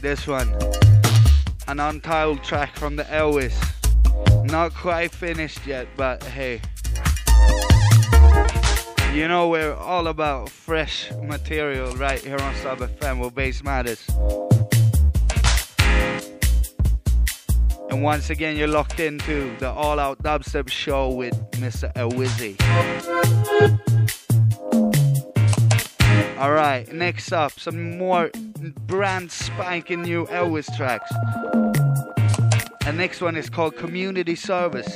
this one. An untitled track from the Elvis. Not quite finished yet, but hey. You know we're all about fresh material right here on Sub FM where bass matters. And once again, you're locked into the All Out Dubstep Show with Mr. Elwizzy. Alright, next up, some more brand spanking new Elvis tracks. And next one is called Community Service.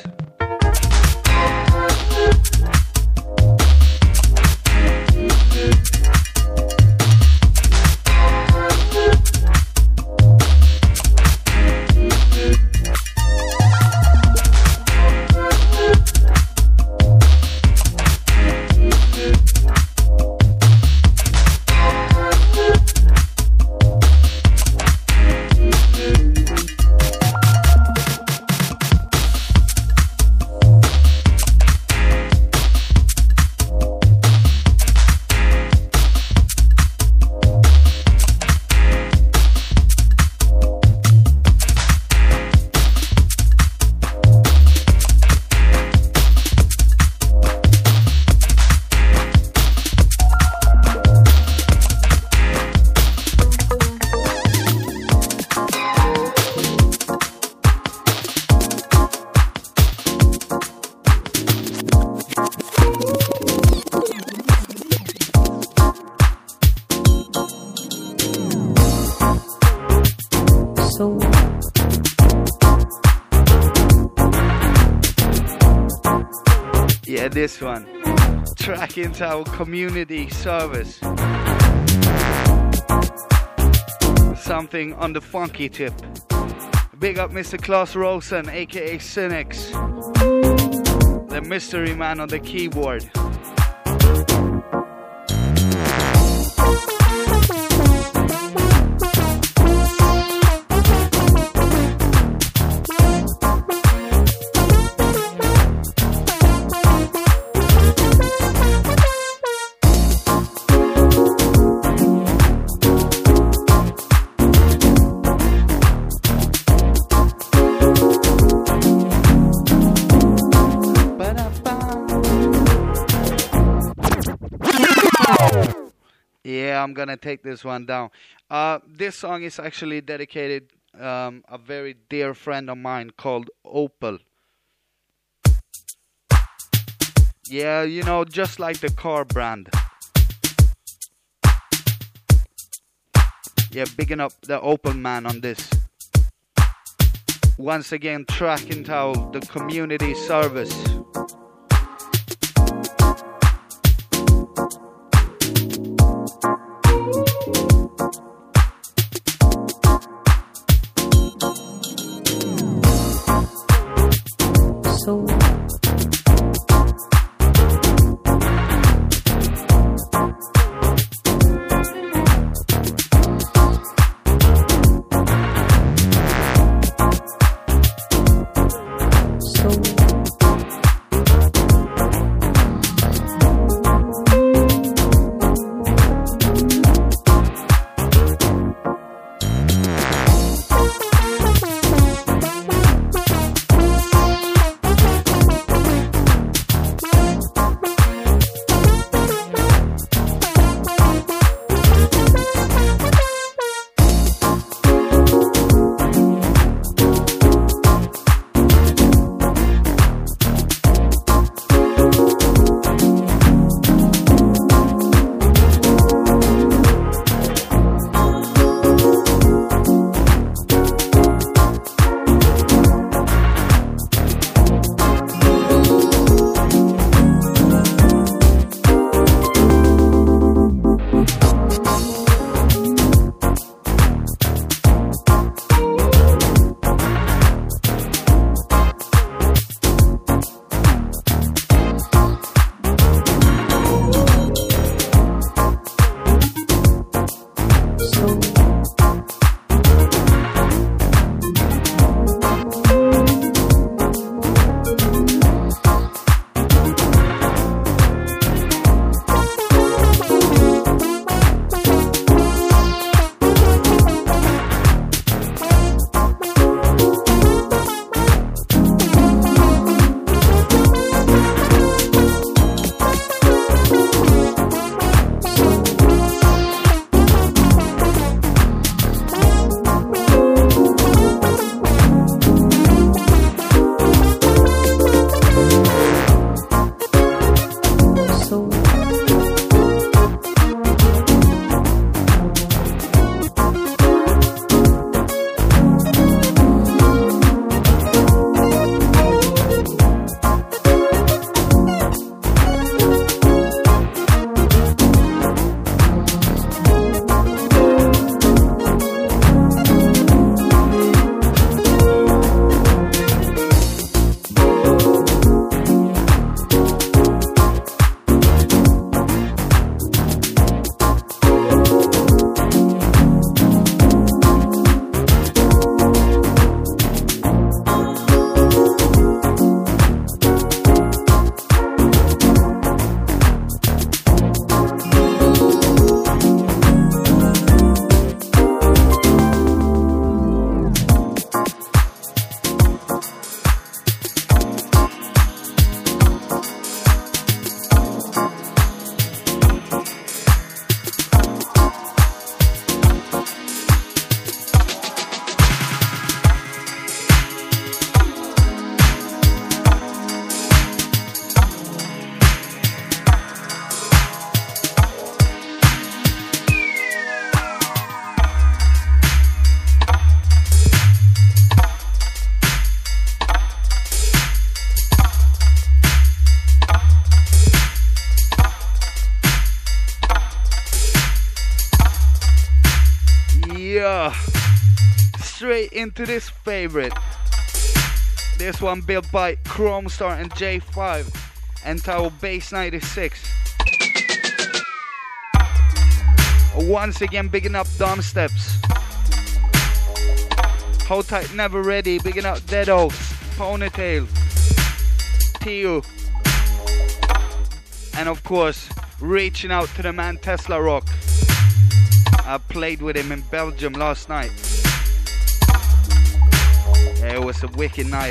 This one, track into our community service. Something on the funky tip. Big up Mr. Klaus Rosen, aka Cynics, the mystery man on the keyboard. I'm gonna take this one down. This song is actually dedicated a very dear friend of mine called Opel. Yeah, you know, just like the car brand. Yeah, bigging up the Opel man on this. Once again, track into the community service. straight into this favorite. This one built by Chrome Star and J5, entitled Bass 96. Once again, bigging up Dom Steps. Hold Tight Never Ready, bigging up Dead Oaks, Ponytail, Tio. And of course, reaching out to the man Tesla Rock. I played with him in Belgium last night. Yeah, it was a wicked night.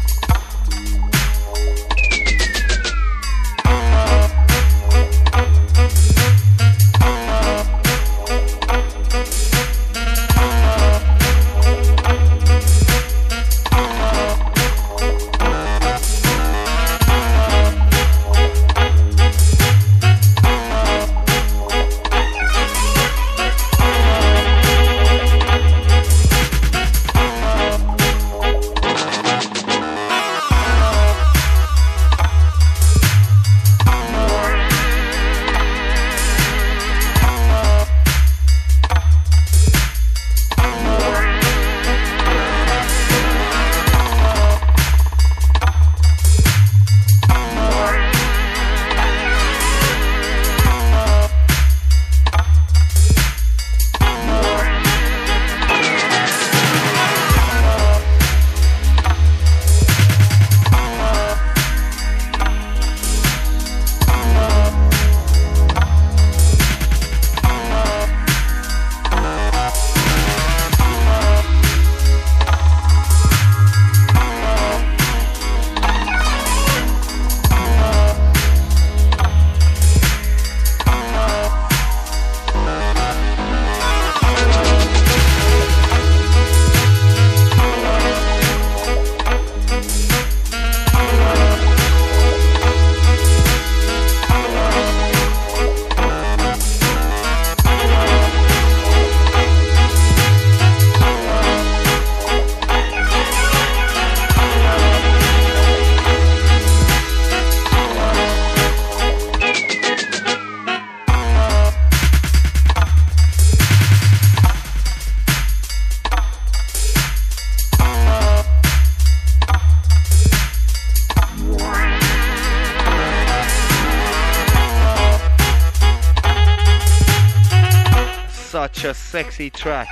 Such a sexy track.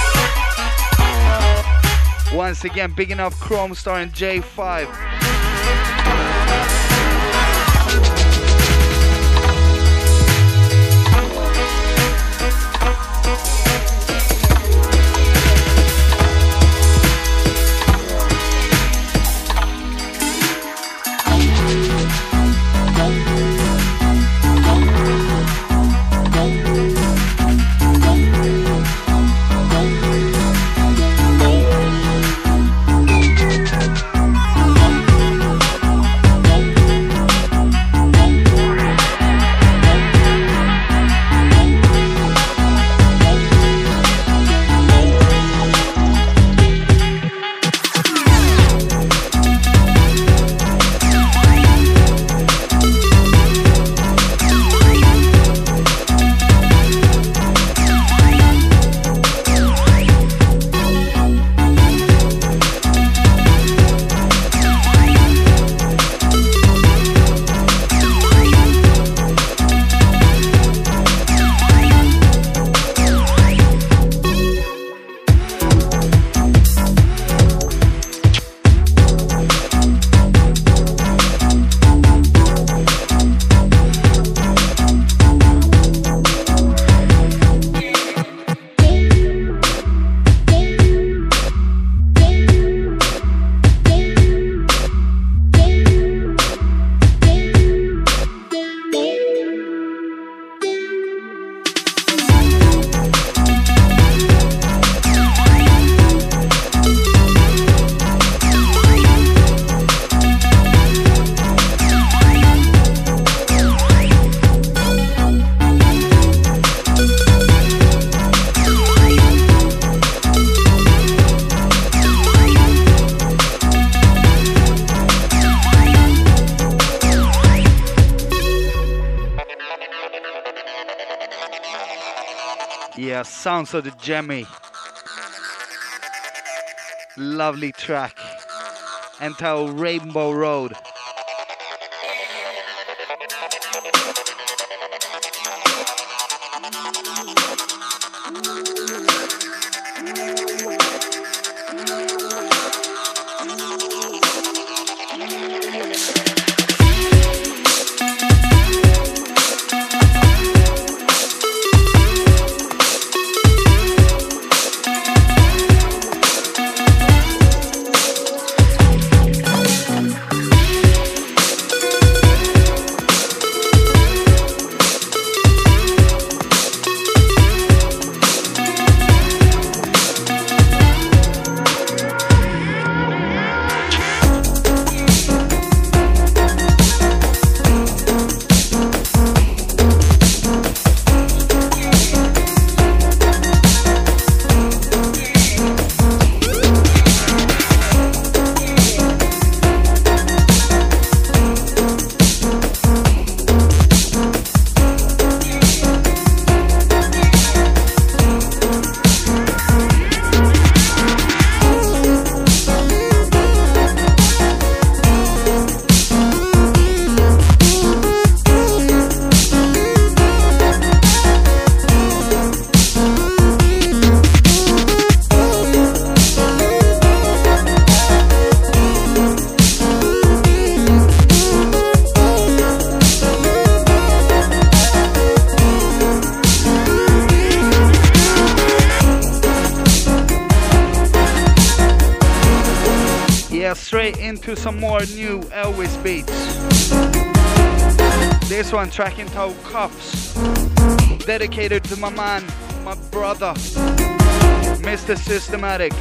Once again, bigging up Chrome Star and J5. Yeah, sounds of the Jemmy. Lovely track. Entitled Rainbow Road. Straight into some more new Elvis beats. This one track entitled Cups, dedicated to my man, my brother, Mr. Systematic.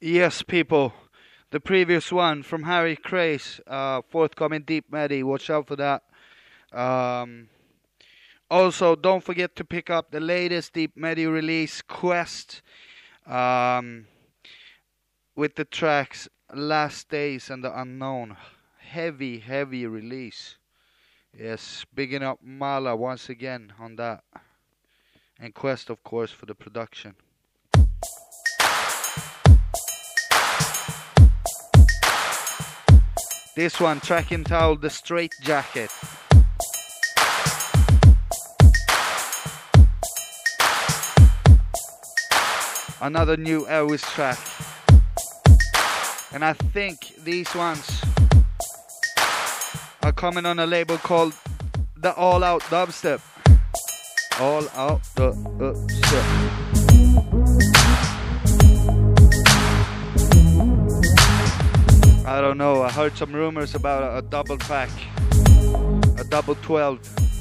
Yes, people. The previous one from Harry Craze, forthcoming Deep Medi. Watch out for that. Um, Also, don't forget to pick up the latest Deep Medi release, Quest, um, with the tracks Last Days and The Unknown. Heavy, heavy release. Yes, bigging up Mala once again on that. And Quest, of course, for the production. This one, track entitled The Straight Jacket. Another new Elvis track. And I think these ones are coming on a label called The All Out Dubstep. All Out Dubstep. I don't know, I heard some rumors about a double pack, a double 12.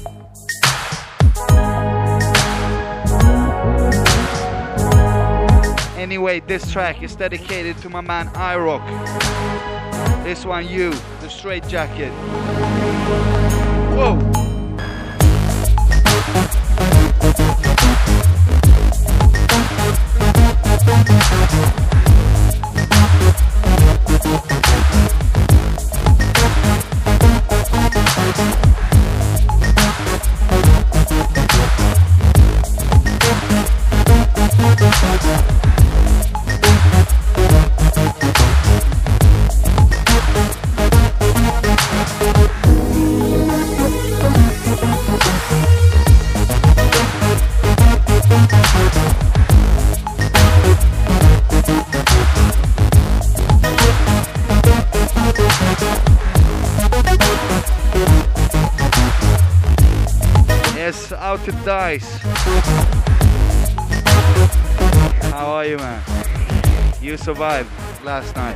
Anyway, this track is dedicated to my man iRock. This one, You, The Straight Jacket. Whoa! Out to Dice. How are you, man? You survived last night.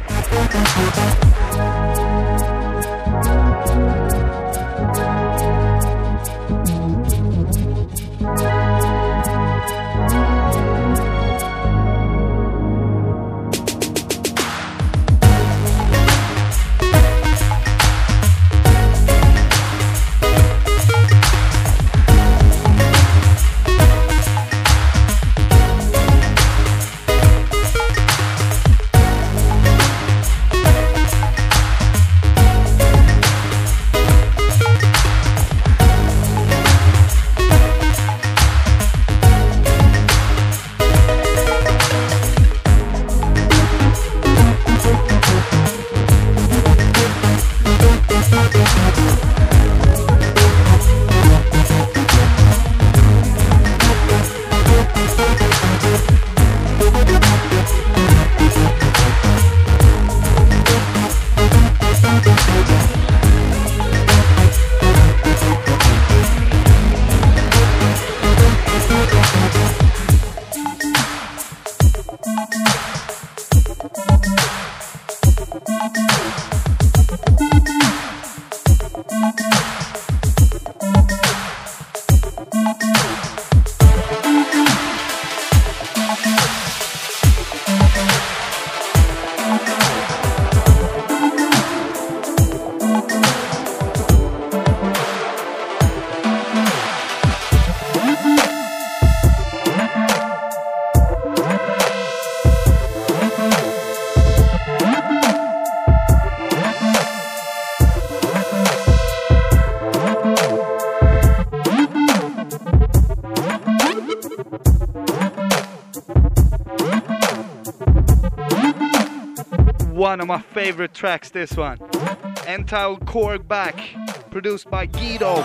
One of my favorite tracks, this one. Entitled Korg Back, produced by Guido.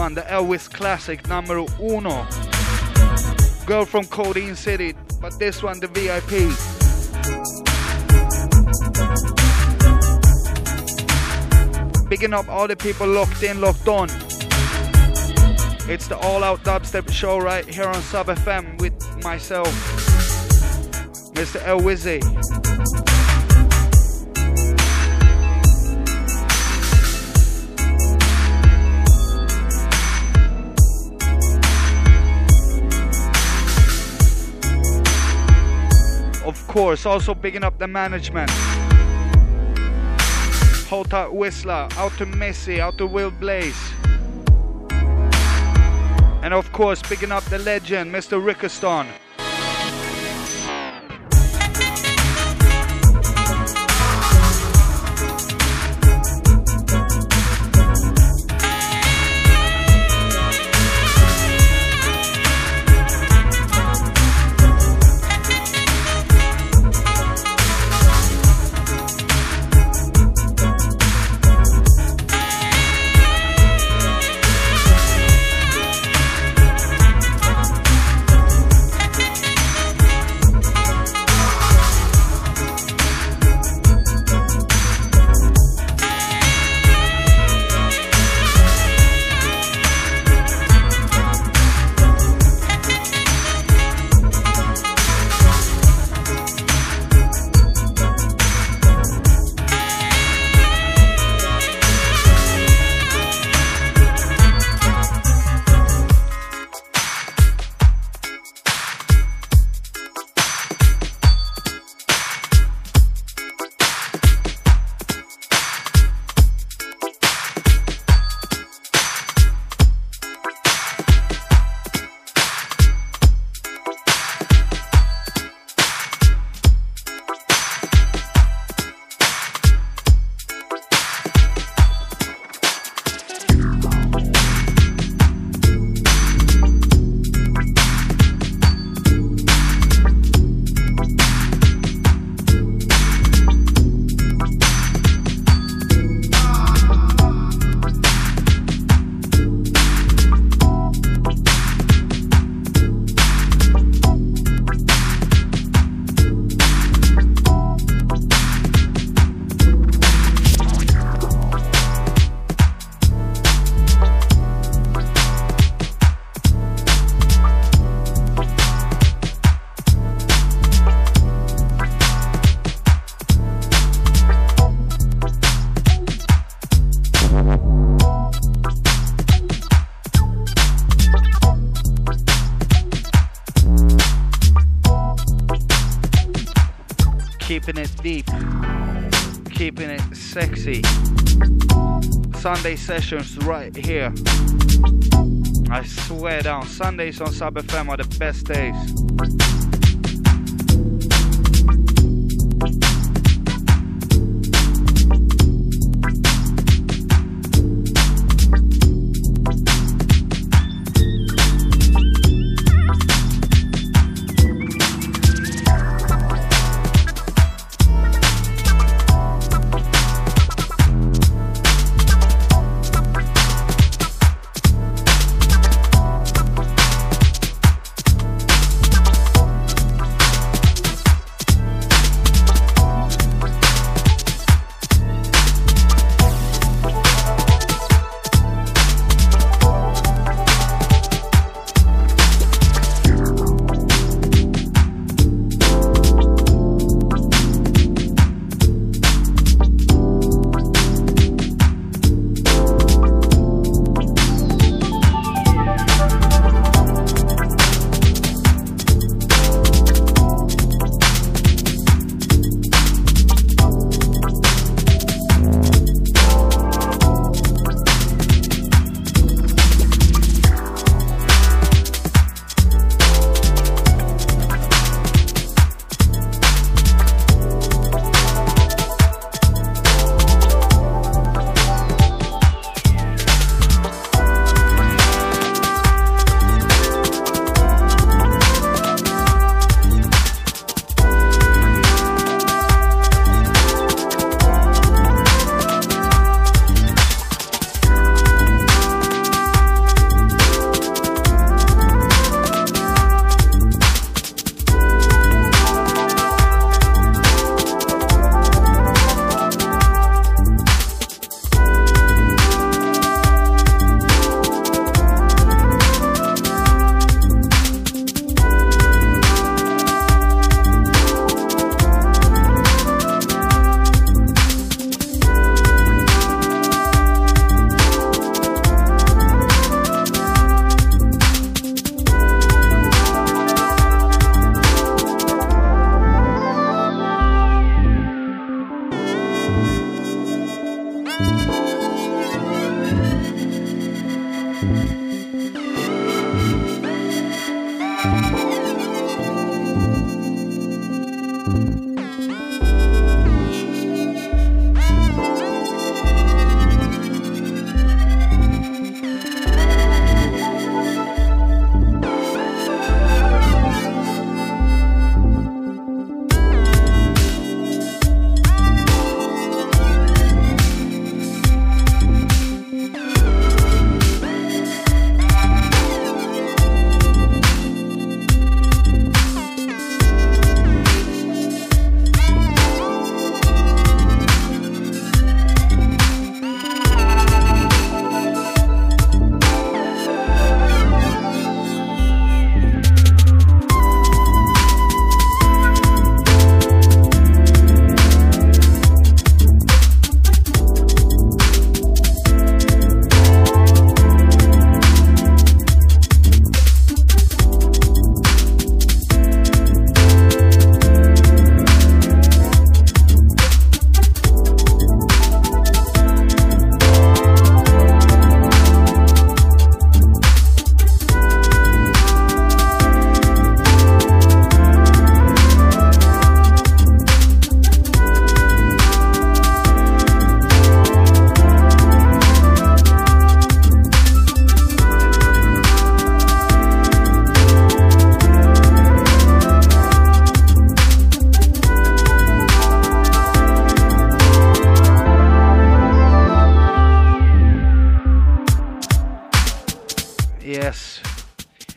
one, the Elvis classic numero uno. Girl from Codeine City, but this one, the VIP. Bigging up all the people locked in, locked on. It's the All Out Dubstep show right here on Sub FM with myself, Mr. El Wizzy. Of course, also picking up the management. Hold out Whistler, out to Missy, out to Will Blaze. And of course, picking up the legend, Mr. Rickeston. Keeping it deep, keeping it sexy. Sunday sessions right here. I swear down, Sundays on Sub FM are the best days.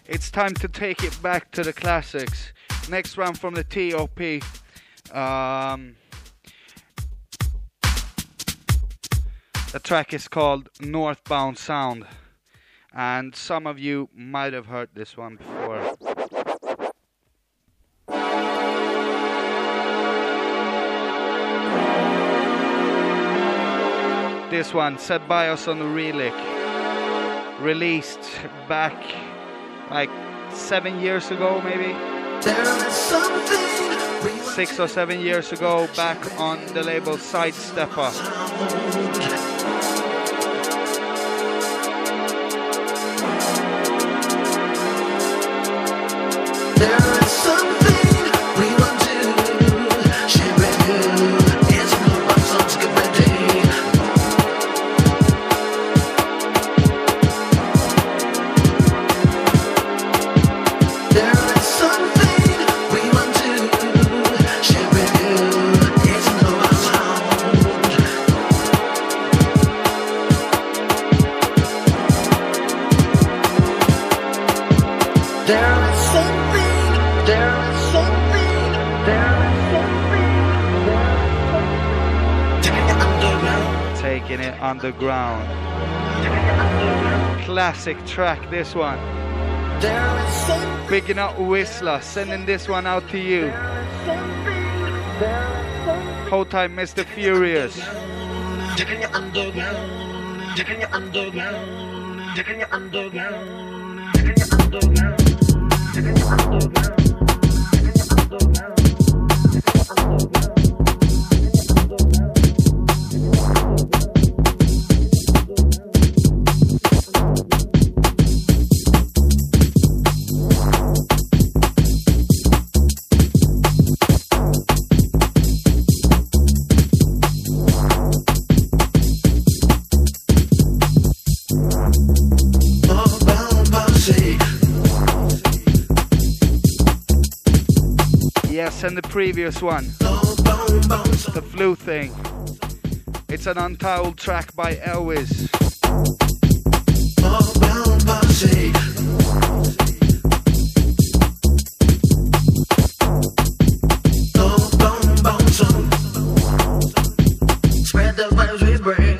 It's time to take it back to the classics. Next one from the T.O.P. The track is called Northbound Sound, and some of you might have heard this one before. This one, Set Bios on the Relic, released back like 7 years ago, maybe 6 or 7 years ago, back on the label Sidestepper. There is something we want to share with you. It's no one song to get ready. There is something we want to share with you. It's no one sound. There is something, there is something, there is something, Taking it underground. Classic track, this one. there is something, Picking up Whistler, sending this one out to you. Hold tight, Mr. Furious. taking you underground, taking you underground, taking you underground, taking you underground, taking you underground. Yes, and the previous one, the Flu Thing. It's an untitled track by Elvis. Spread the vibes we bring.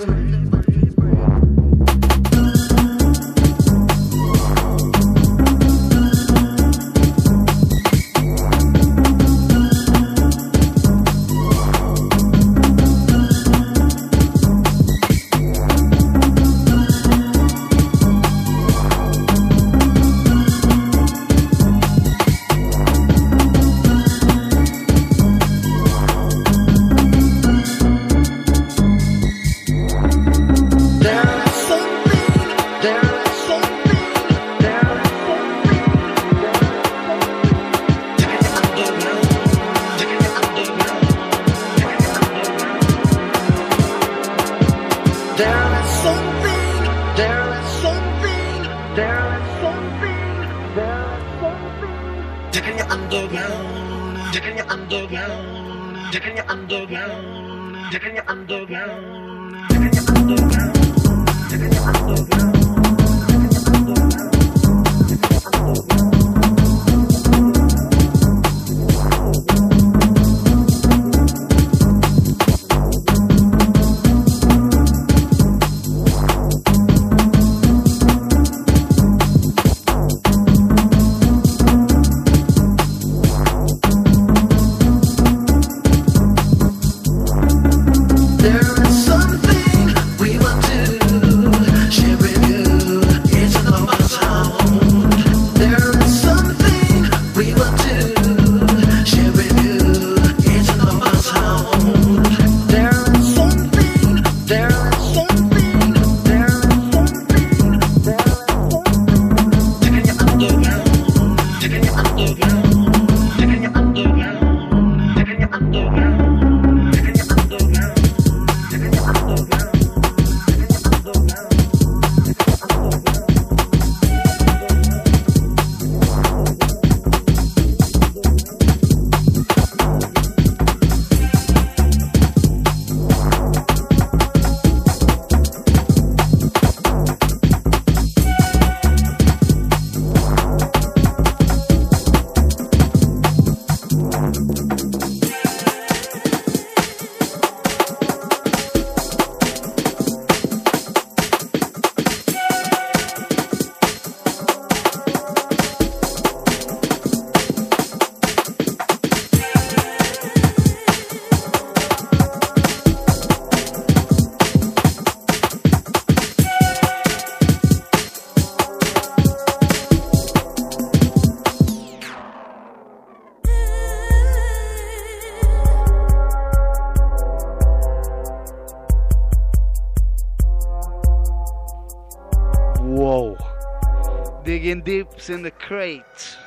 digging deeps in the crate.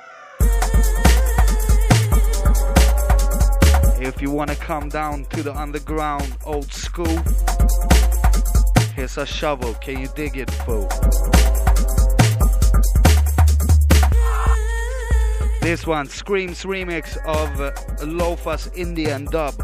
If you wanna come down to the underground old school, here's a shovel, can you dig it, fool? This one, Scream's remix of Lofa's Indian dub.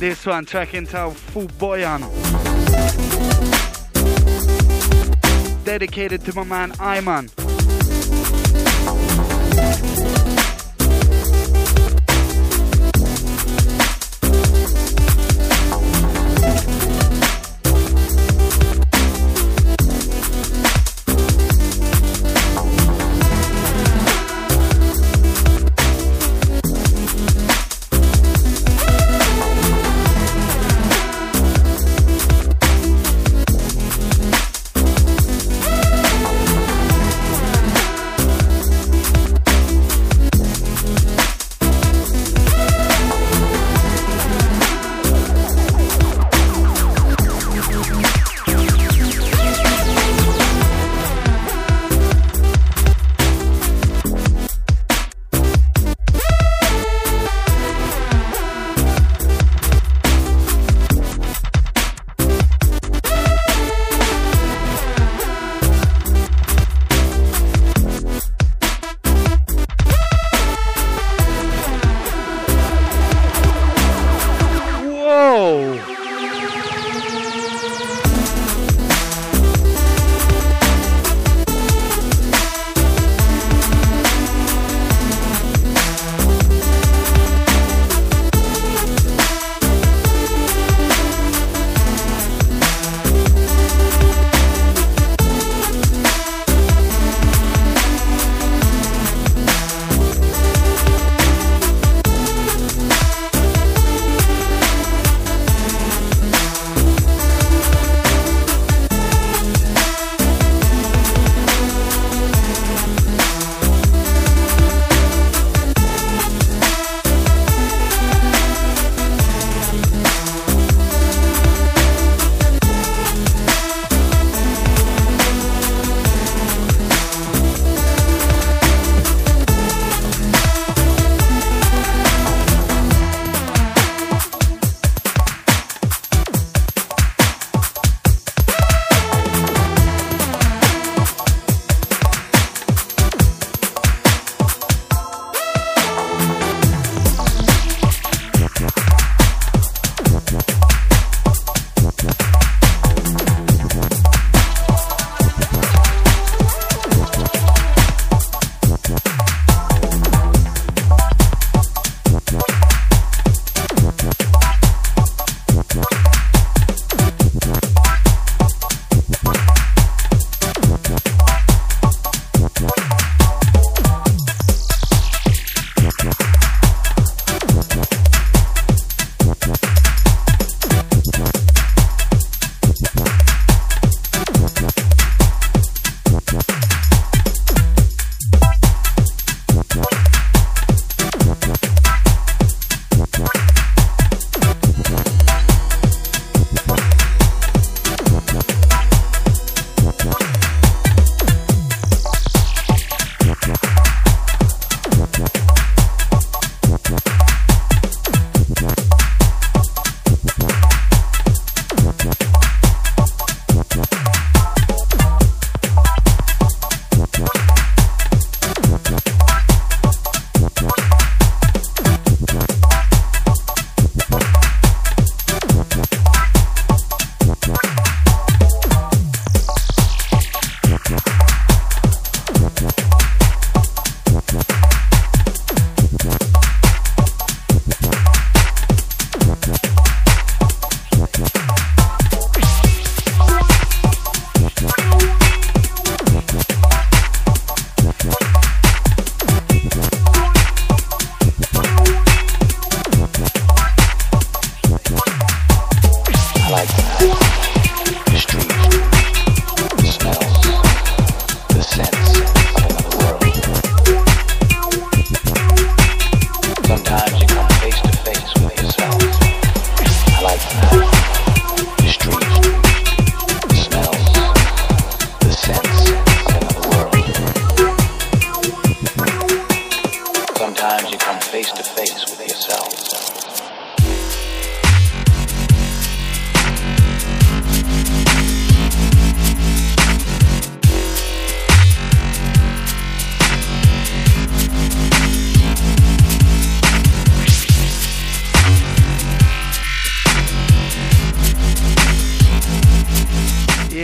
This one track entitled Fotbojan. Dedicated to my man Ayman.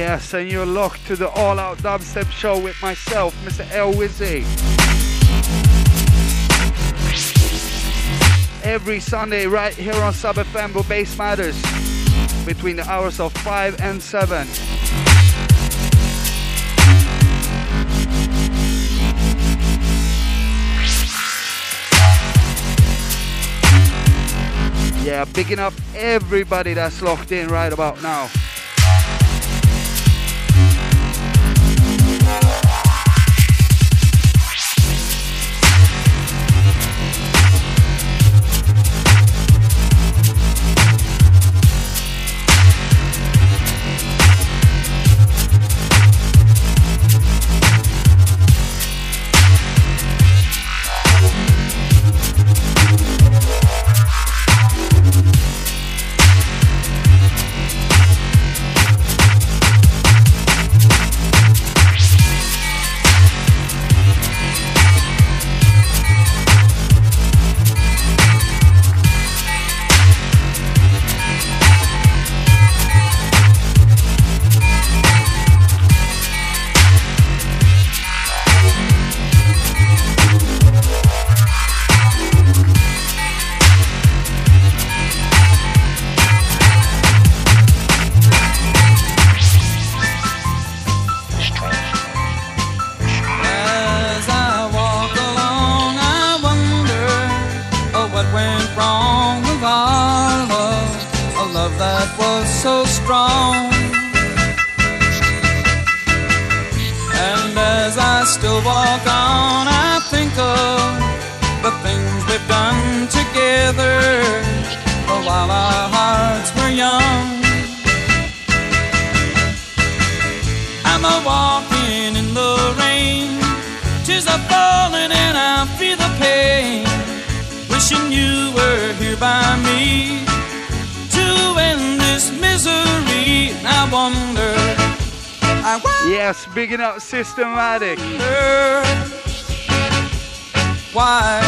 Yes, and you're locked to the All Out Dubstep show with myself, Mr. L Wizzy. Every Sunday right here on Sub FM where Bass Matters between the hours of 5 and 7. Yeah, picking up everybody that's locked in right about now. Yes, bigging up Systematic. Why?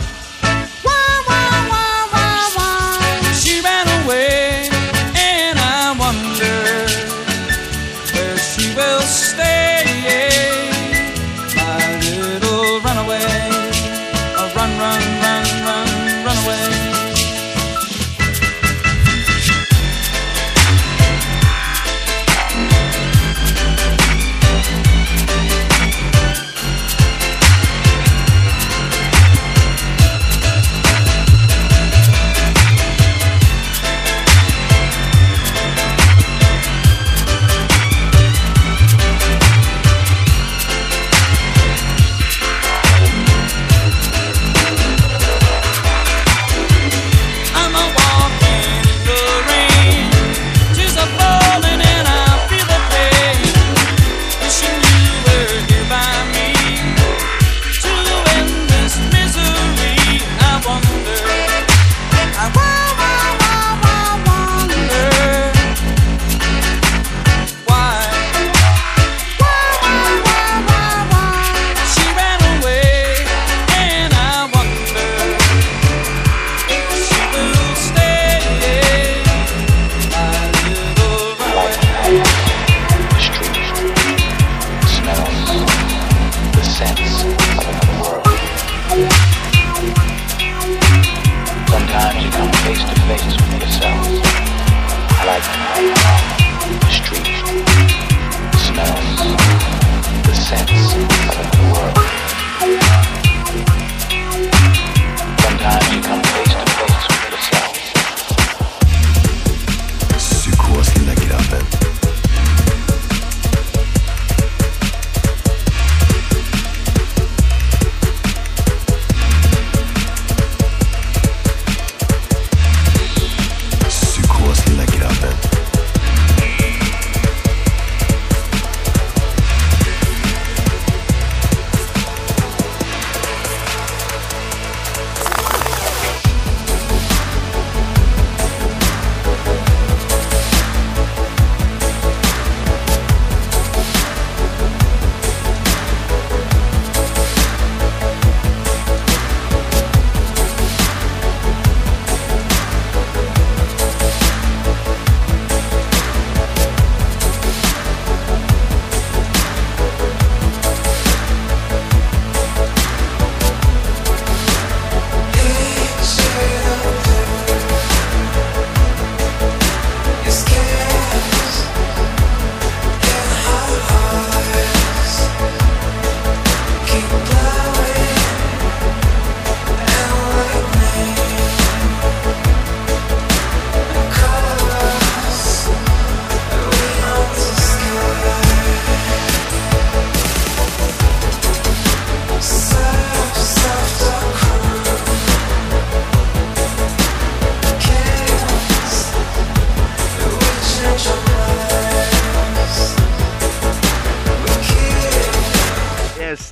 She ran away, and I wonder where she will stay. My little runaway, run, run, run, run, run away.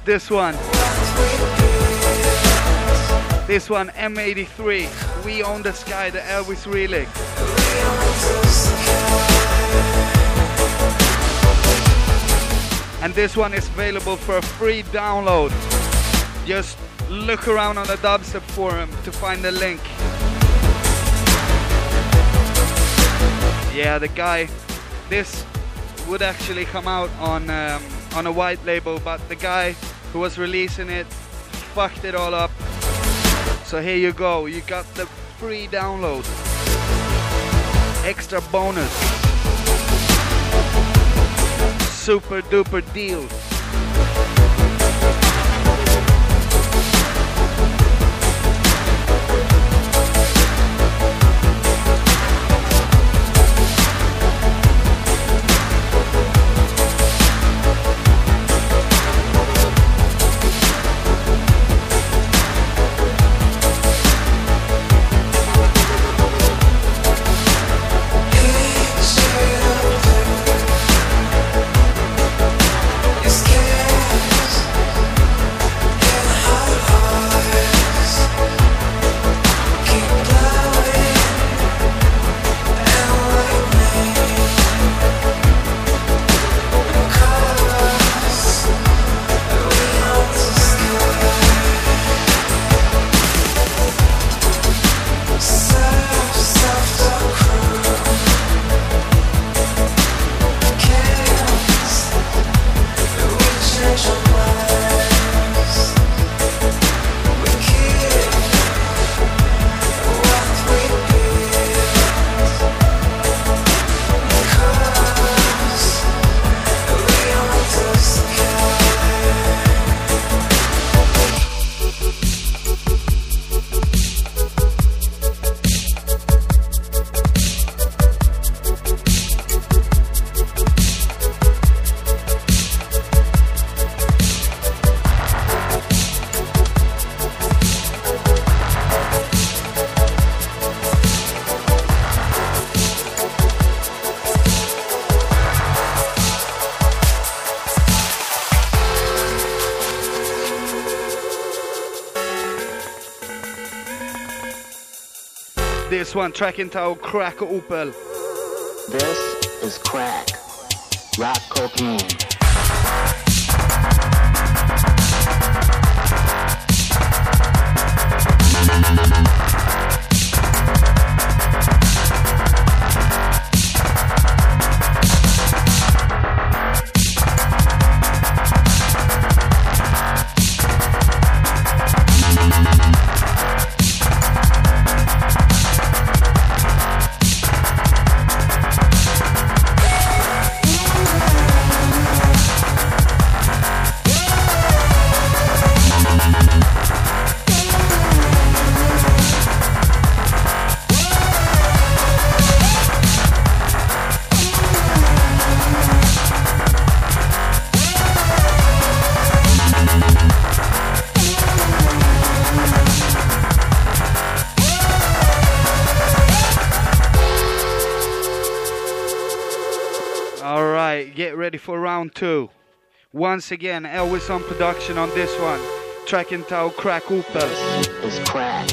this one. This one, M83, We Own the Sky, the Elvis Relic. And this one is available for a free download. Just look around on the Dubstep forum to find the link. Yeah, the guy, this would actually come out on a white label, but the guy who was releasing it fucked it all up. So here you go, you got the free download. Extra bonus. Super duper deal. This one, Tracking Tower, Crack Opel. This is crack, rock cocaine. For round two. Once again, Elvis on production on this one. Tracking Tower, Crack Opel. This is crack,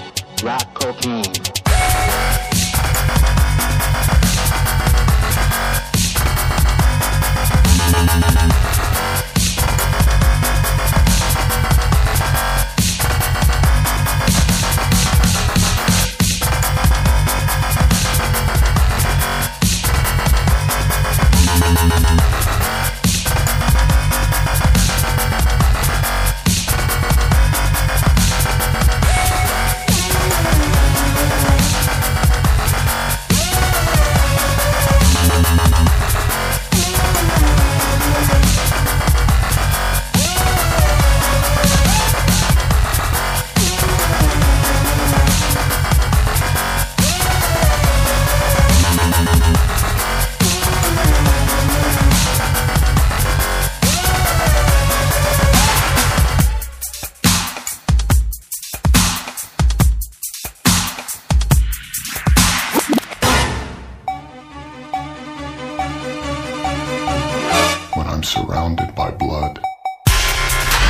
rock cocaine. Surrounded by blood.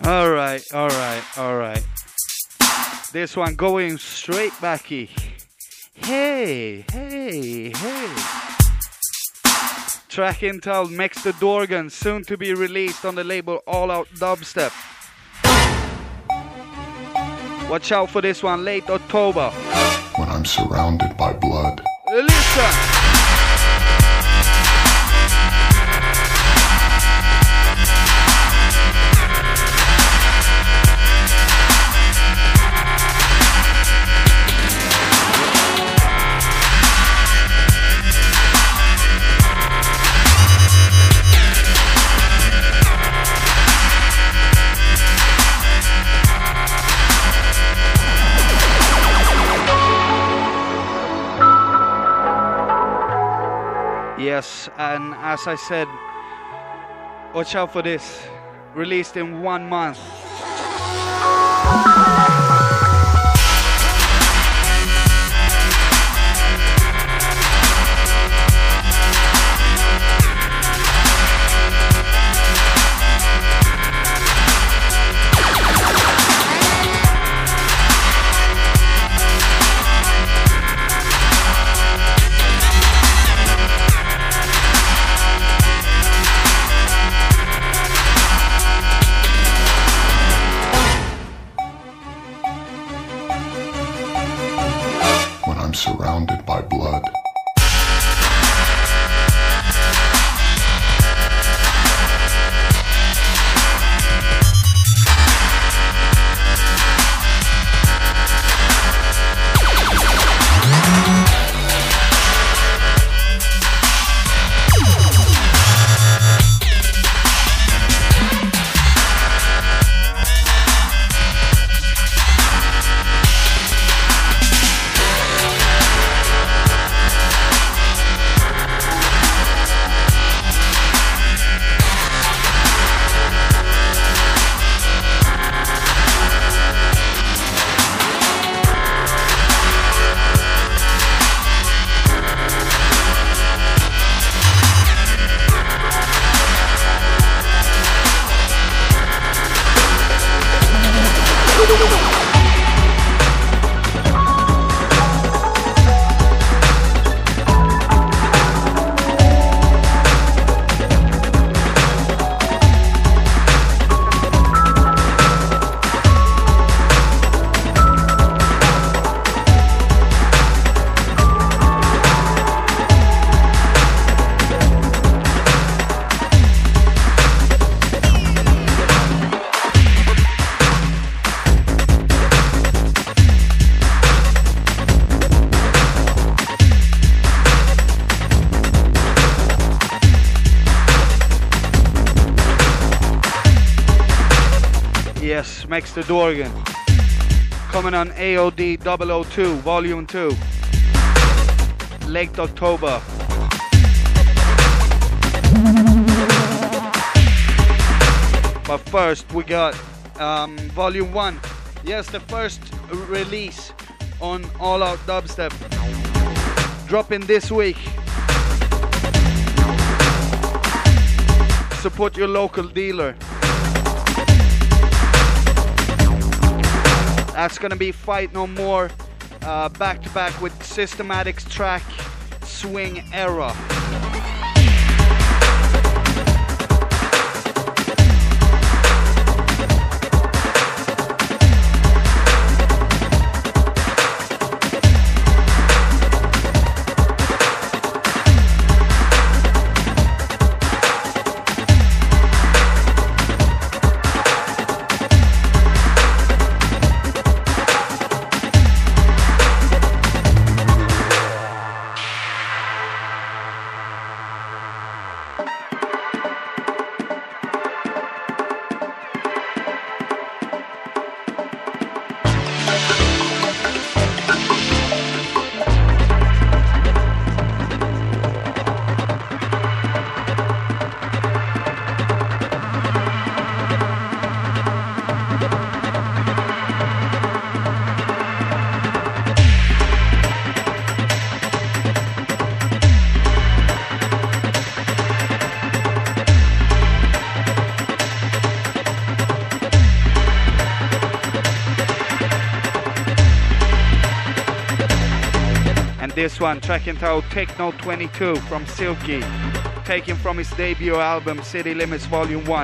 Alright, alright, alright. This one going straight backy. Hey, hey, hey. Track entitled Mex the Dorgan, soon to be released on the label All Out Dubstep. Watch out for this one, late October. When I'm surrounded by blood. Listen! Yes, and as I said, watch out for this. Released in 1 month. Surrounded by blood. Yes, Mex the Dorgan. Coming on AOD 002, Volume 2. Late October. But first we got Volume 1. Yes, the first release on All Out Dubstep. Dropping this week. Support your local dealer. That's gonna be Fight No More, back to back with Systematics track Swing Era. And this one, track entitled Techno 22 from Silky, taken from his debut album City Limits Volume 1.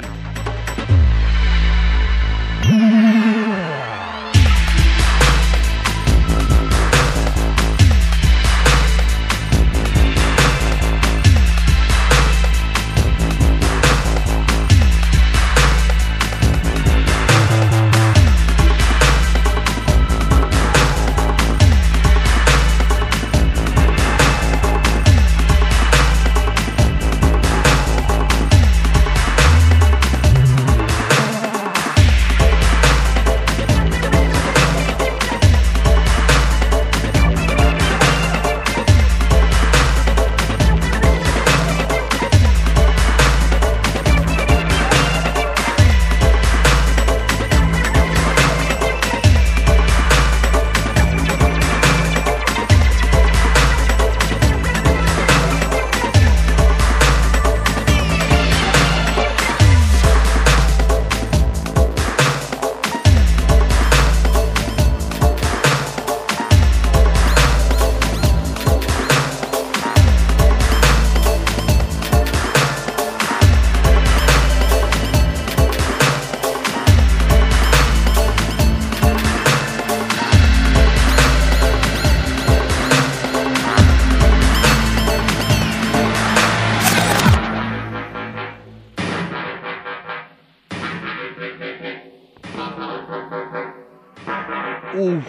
Ooh.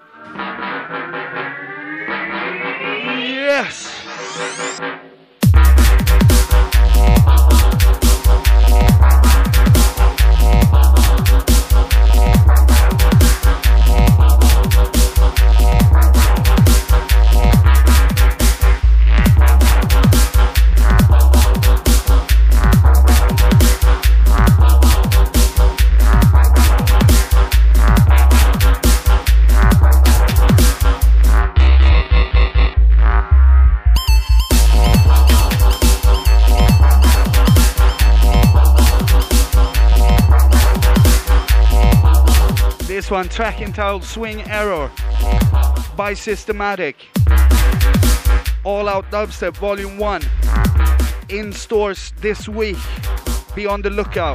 Yes. This one, track entitled Swing Error by Systematic. All Out Dubstep Volume 1. In stores this week. Be on the lookout.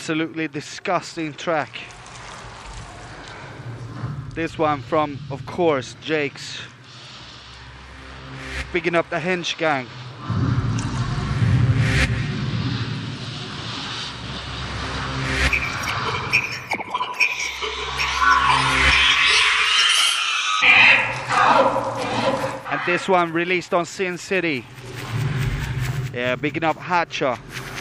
absolutely disgusting track. This one from, of course, Jake's. Picking up the Hench Gang. And this one released on Sin City. Yeah, bigging up Hatcha.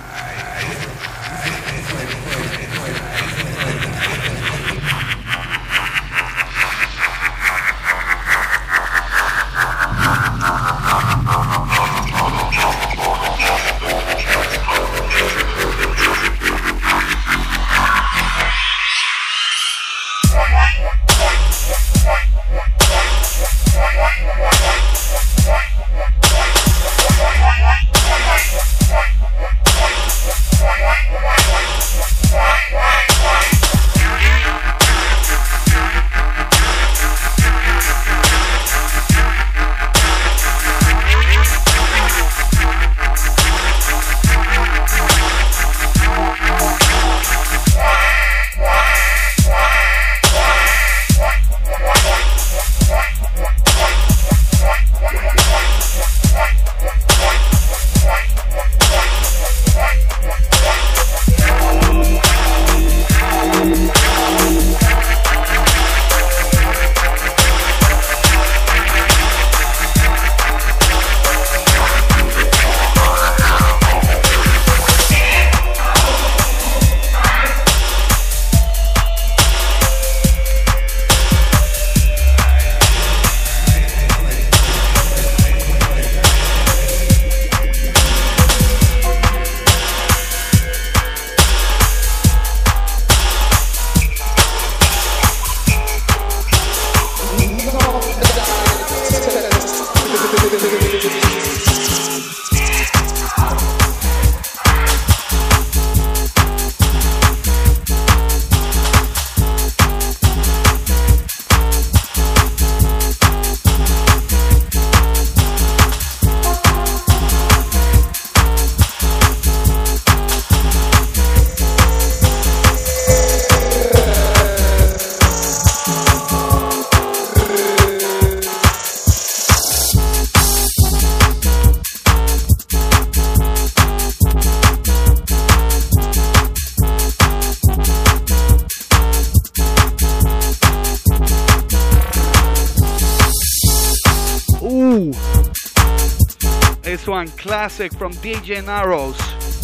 This one classic from DJ Narrows.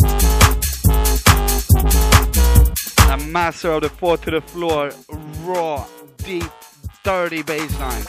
A master of the 4 to the floor, raw, deep, dirty bass lines.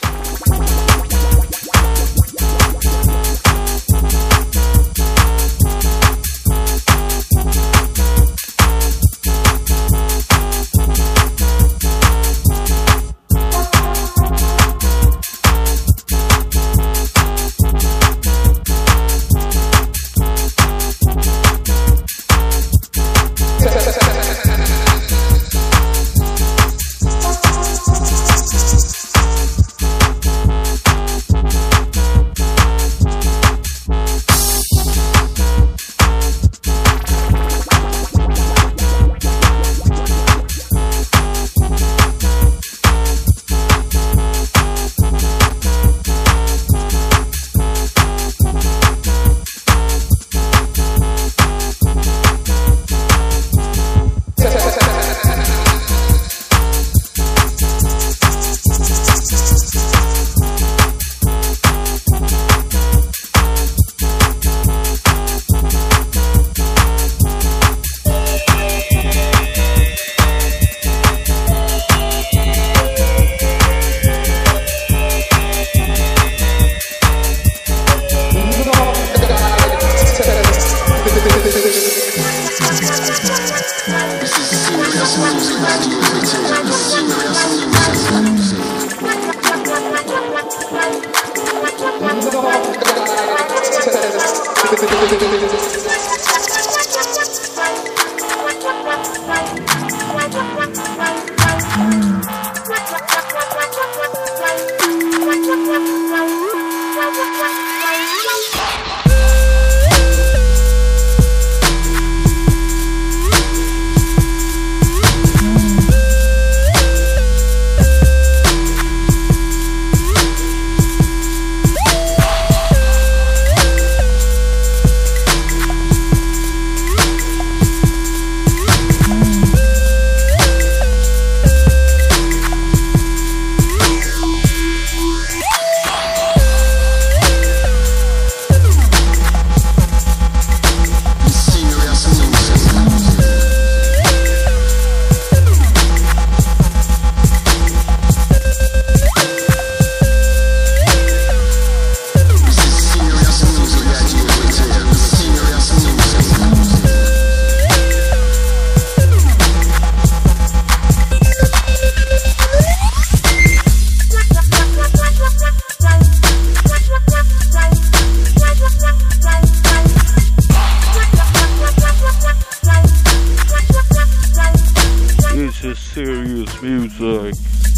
music.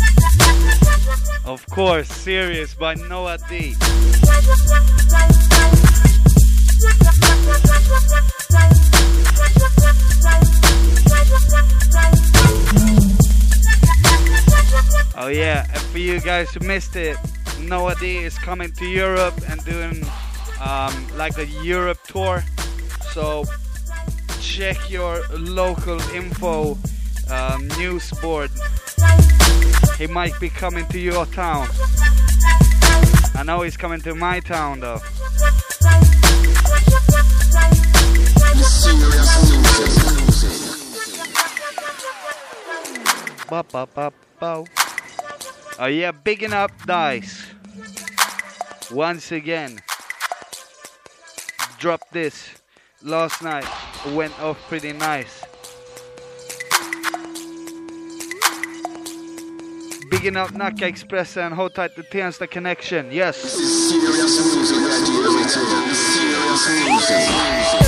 Of course, Serious by Noah D. Oh yeah, and for you guys who missed it, Noah D is coming to Europe and doing like a Europe tour. So check your local info news board. He might be coming to your town. I know he's coming to my town though. Ba, ba, ba, ba. Oh yeah, bigging up Dice. Once again. Dropped this last night. Went off pretty nice. Bigging up Nacka Express and hold tight the Tensta connection. Yes. Serious music.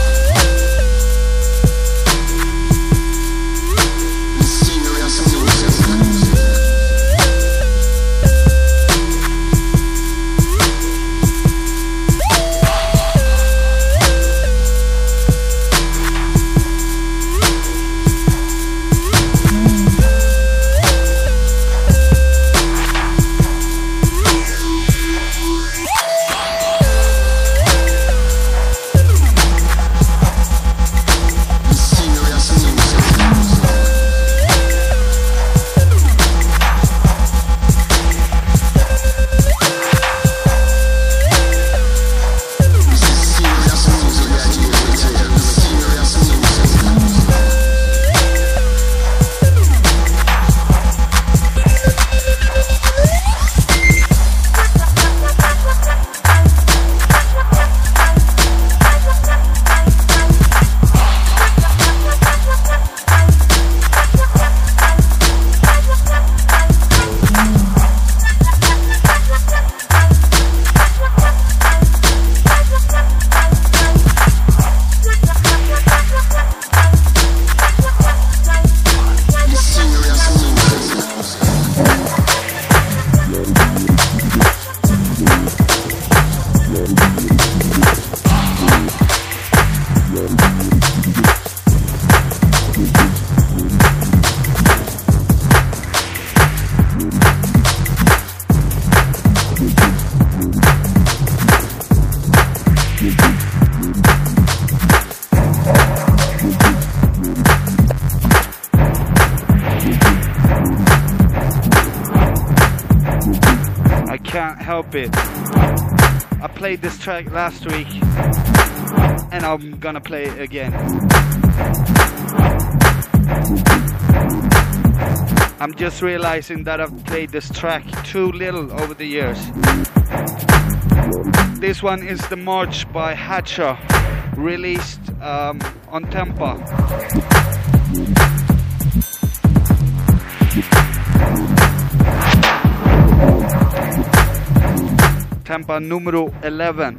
Help it. I played this track last week and I'm gonna play it again. I'm just realizing that I've played this track too little over the years. This one is The March by Hatcha, released on Tempa. Tempa numero 11.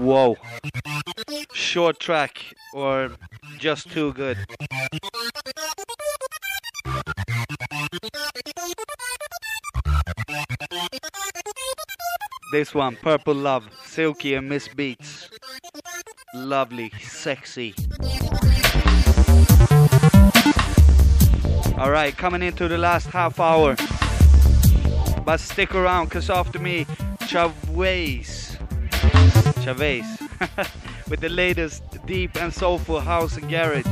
Whoa. Short track or just too good? This one, Purple Love, Silky and Miss Beats. Lovely, sexy. Alright, coming into the last half hour. But stick around, cause after me, Chavez with the latest deep and soulful house and garage.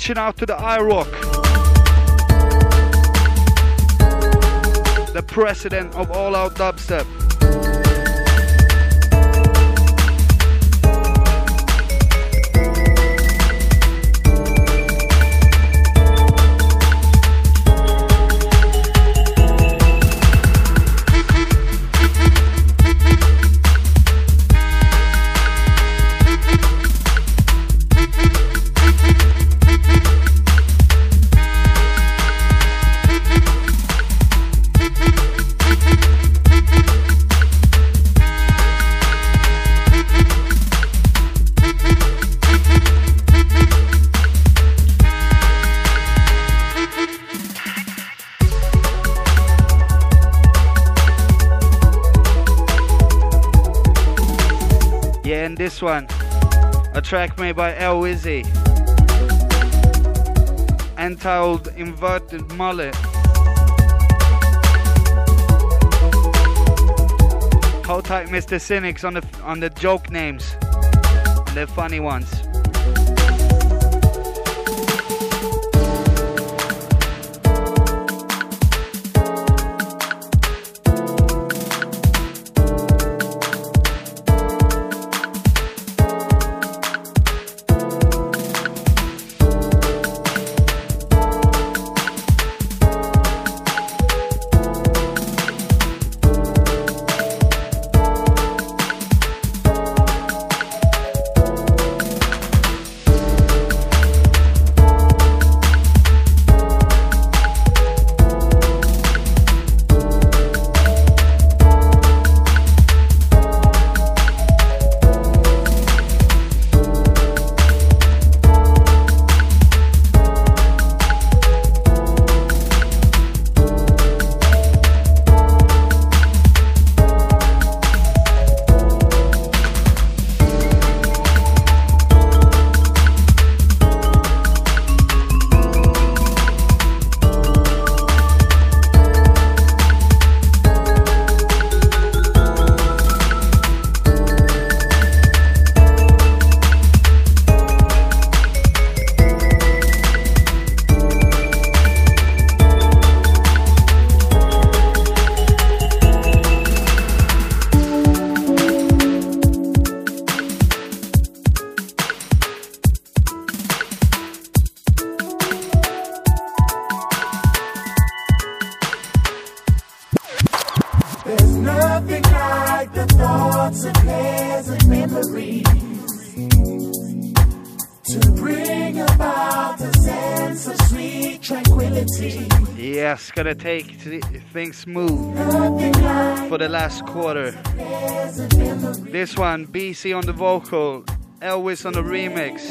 reaching out to the IROC, the president of All Out Dubstep. And this one, a track made by El Wizzy, entitled Inverted Mullet. Hold tight, Mr. Cynics, on the joke names, the funny ones. Yes, gonna take things smooth for the last quarter. This one, BC on the vocal, Elvis on the remix.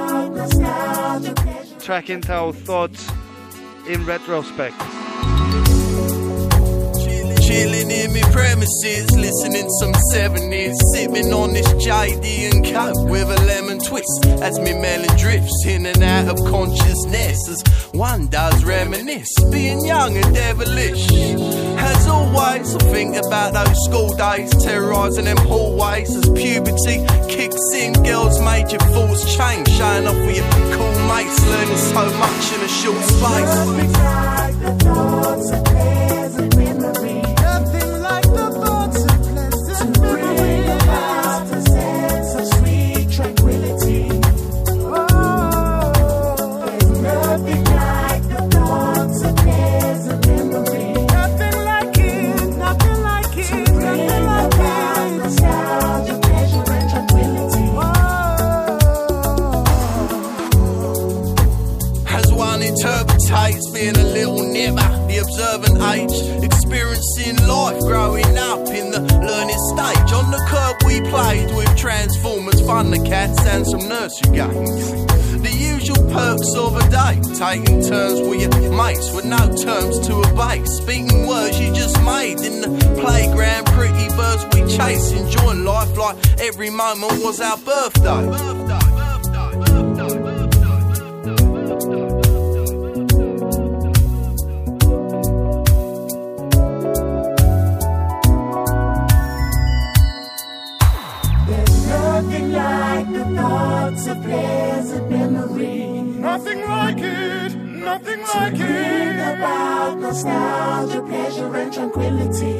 Track entitled Thoughts in Retrospect. Chilling in me premises, listening some 70s, sipping on this JD and Coke with a lemon twist. As me melon drifts in and out of consciousness, as one does reminisce, being young and devilish. As always, I think about those school days, terrorising them hallways. As puberty kicks in, girls' major thoughts change, showing off with your cool mates, learning so much in a short space. Nothing like the thoughts of pleasant memories. Nothing like the thoughts of pleasant memories. To bring about a sense of sweet tranquility. Oh, there's nothing like the thoughts of pleasant memories. Nothing like it, nothing like it, to bring about nostalgia, pleasure and tranquility. As one interpretates being a little nipper, the observant age, experiencing life, growing up in the learning stage. On the curb we played with Transformers, Thundercats and some nursery games. The usual perks of a day, taking turns with your mates with no terms to obey, speaking words you just made in the playground. Pretty birds we chase, enjoying life like every moment was our birthday. Nothing like the thoughts of pleasant memories. Nothing like nostalgia, pleasure, and tranquility.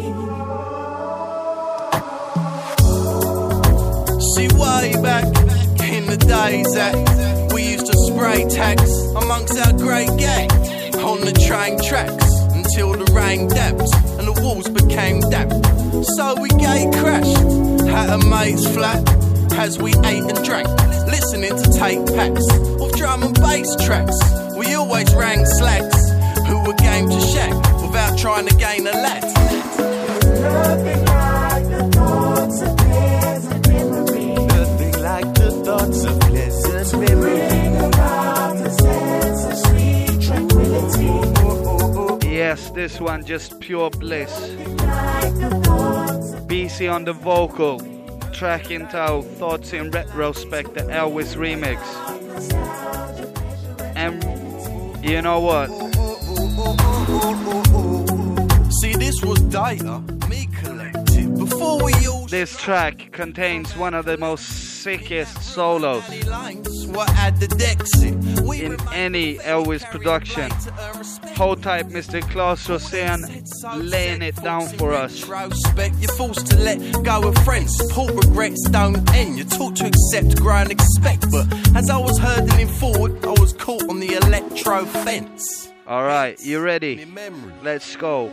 See, way back in the days that we used to spray tags amongst our great gang on the train tracks until the rain dapped and the walls became damp. So we gay crashed at a mate's flat as we ate and drank, listening to tape packs of drum and bass tracks. We always rang slacks who were game to shack without trying to gain a lad. Nothing like the thoughts of pleasant memories. Nothing like the thoughts of pleasant memories. Bring about the sense of sweet tranquility. Yes, this one just pure bliss. Like the thoughts of BC on the vocal, track into Thoughts in Retrospect, the Elvis remix. And you know what? See, this was data me collected before we all. This track contains one of the most sickest solos What had the Dexit in any Elvis production. Hold tight, Mr. Klaus Rosén, laying it down for us. Retrospect, you're forced to let go of friends. Support regrets don't end. You're taught to accept, grow and expect. But as I was hurtling forward, I was caught on the electro fence. Alright, you ready? Let's go.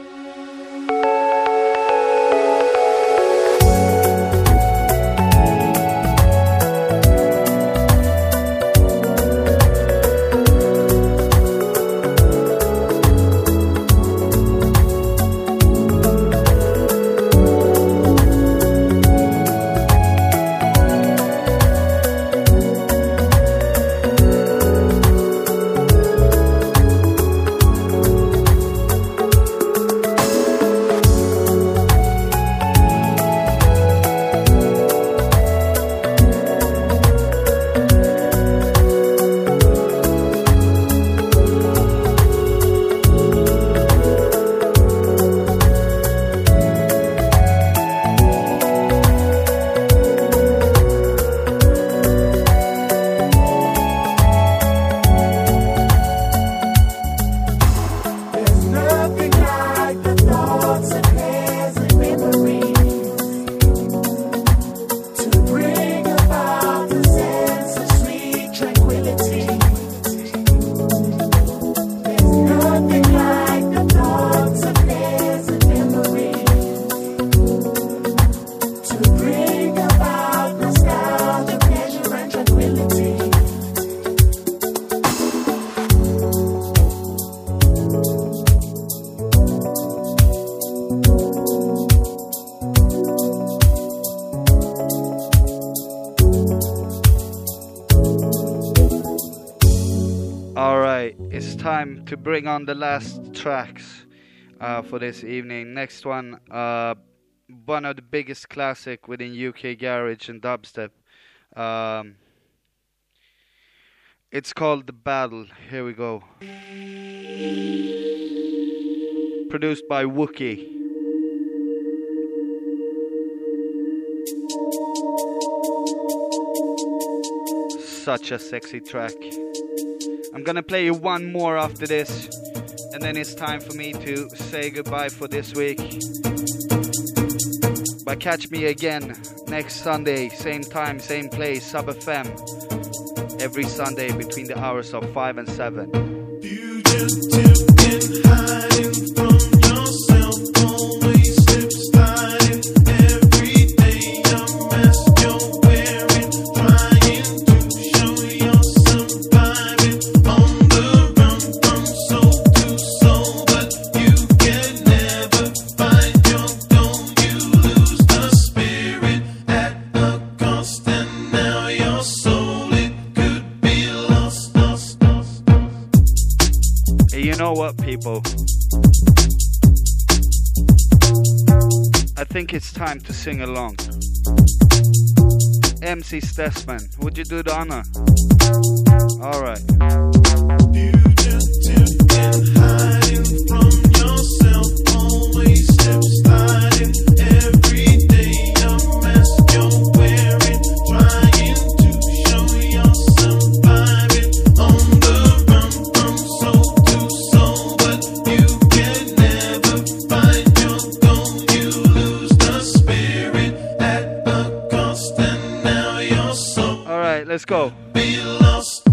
There's nothing like the thoughts of pleasant memories to bring about the sense of sweet tranquility. There's nothing like the thoughts of pleasant memories to bring about nostalgia, pleasure, and tranquility. Alright, it's time to bring on the last tracks for this evening. Next one, one of the biggest classic within UK garage and dubstep. It's called The Battle. Here we go. Produced by Wookie. Such a sexy track. I'm gonna play you one more after this, and then it's time for me to say goodbye for this week. But catch me again next Sunday, same time, same place, Sub FM, every Sunday between the hours of 5 and 7. You know what, people? I think it's time to sing along. MC Stessman, would you do the honor? Alright. Let's go. Be lost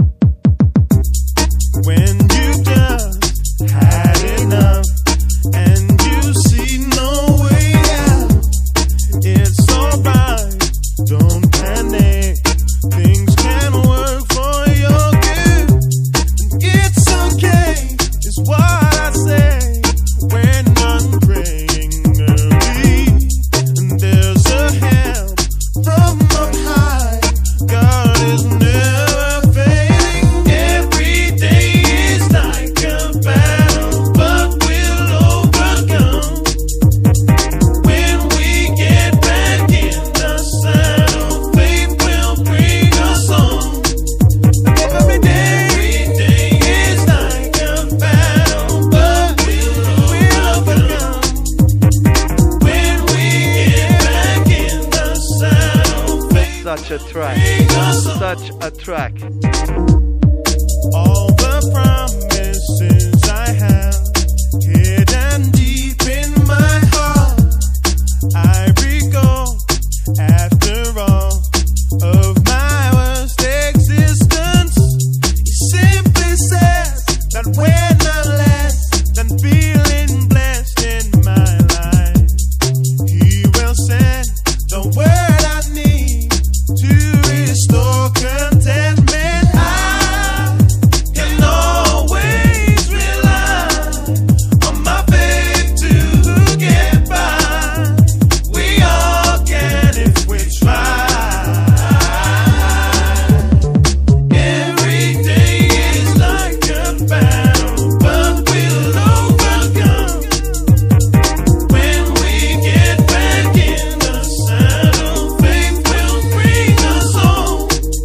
when you just had enough and you see no way out. It's alright, don't panic. Things can work for your good. It's okay, is what I say when I'm praying early. And there's a help from up high. God is never failing. Every day is like a battle, but we'll overcome. When we get back in the saddle, faith will bring us home. Every day is like a battle, but we'll overcome. When we get back in the saddle, faith Such a track. bring us home. Such a track. All the promises I have hidden deep in my heart, I recall after all of my worst existence. He simply says that when I'm less than feeling blessed in my life, He will send the word I need to restore contentment. I can always rely on my faith to get by. We all can if we try. Every day is like a battle, but we'll overcome. When we get back in the saddle, faith will bring us home.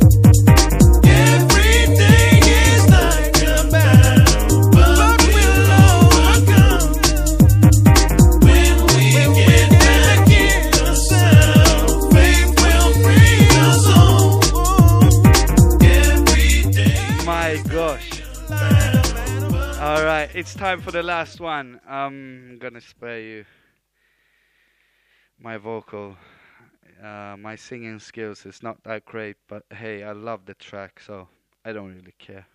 Every day is like a battle, but we'll overcome. When we get back in the saddle, faith will bring us home. Every day. My gosh. Alright, it's time for the last one. I'm gonna spare you my vocal. My singing skills is not that great, but hey, I love the track, so I don't really care.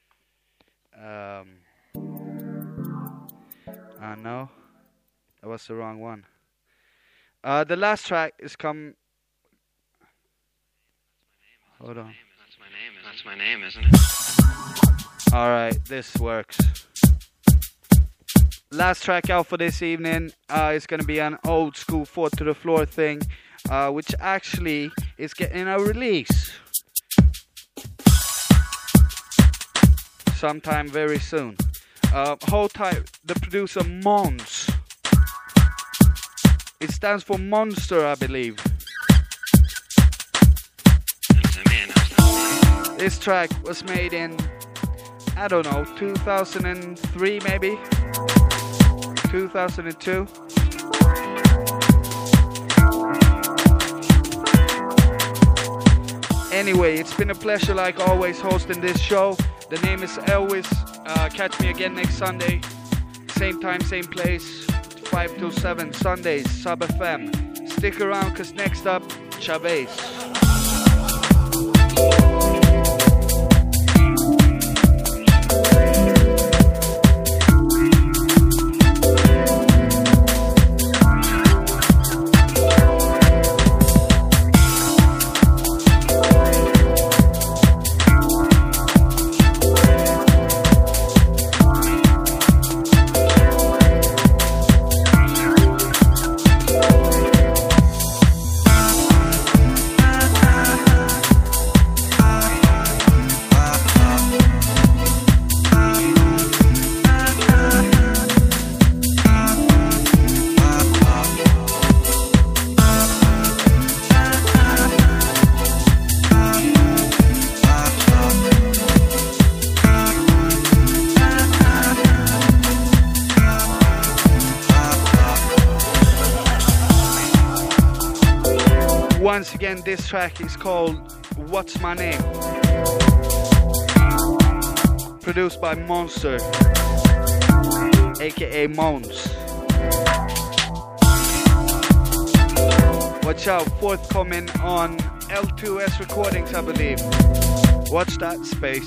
No, that was the wrong one. The last track is come. Hold on. That's my name, isn't it? Alright, this works. Last track out for this evening is going to be an old school 4 to the floor thing, which actually is getting a release sometime very soon. Hold tight, the producer Mons. It stands for Monster, I believe. This track was made in, I don't know, 2003 maybe? 2002? Anyway, it's been a pleasure like always hosting this show. The name is Elvis. Catch me again next Sunday. Same time, same place. 5 till 7 Sundays, Sub FM. Stick around cause next up, Chavez. Once again, this track is called What's My Name? Produced by Monster, aka Mons. Watch out, forthcoming on L2S Recordings, I believe. Watch that space.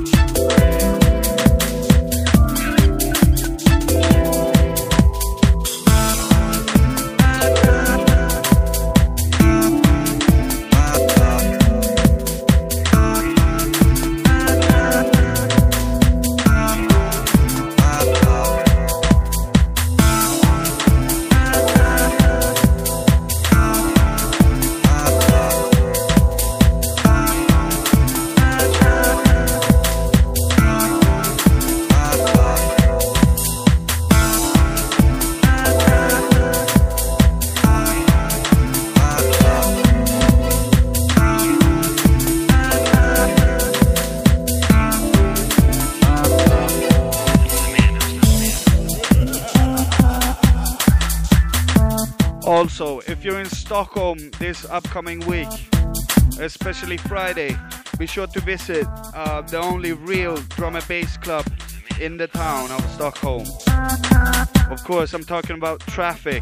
Also, if you're in Stockholm this upcoming week, especially Friday, be sure to visit the only real drum and bass club in the town of Stockholm. Of course, I'm talking about Traffic.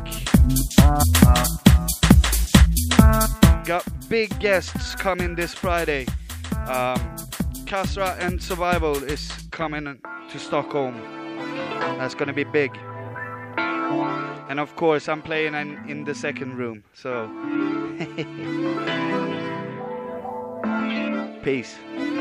Got big guests coming this Friday. Kasra and Survival is coming to Stockholm. That's gonna be big. And of course, I'm playing in the second room, so peace.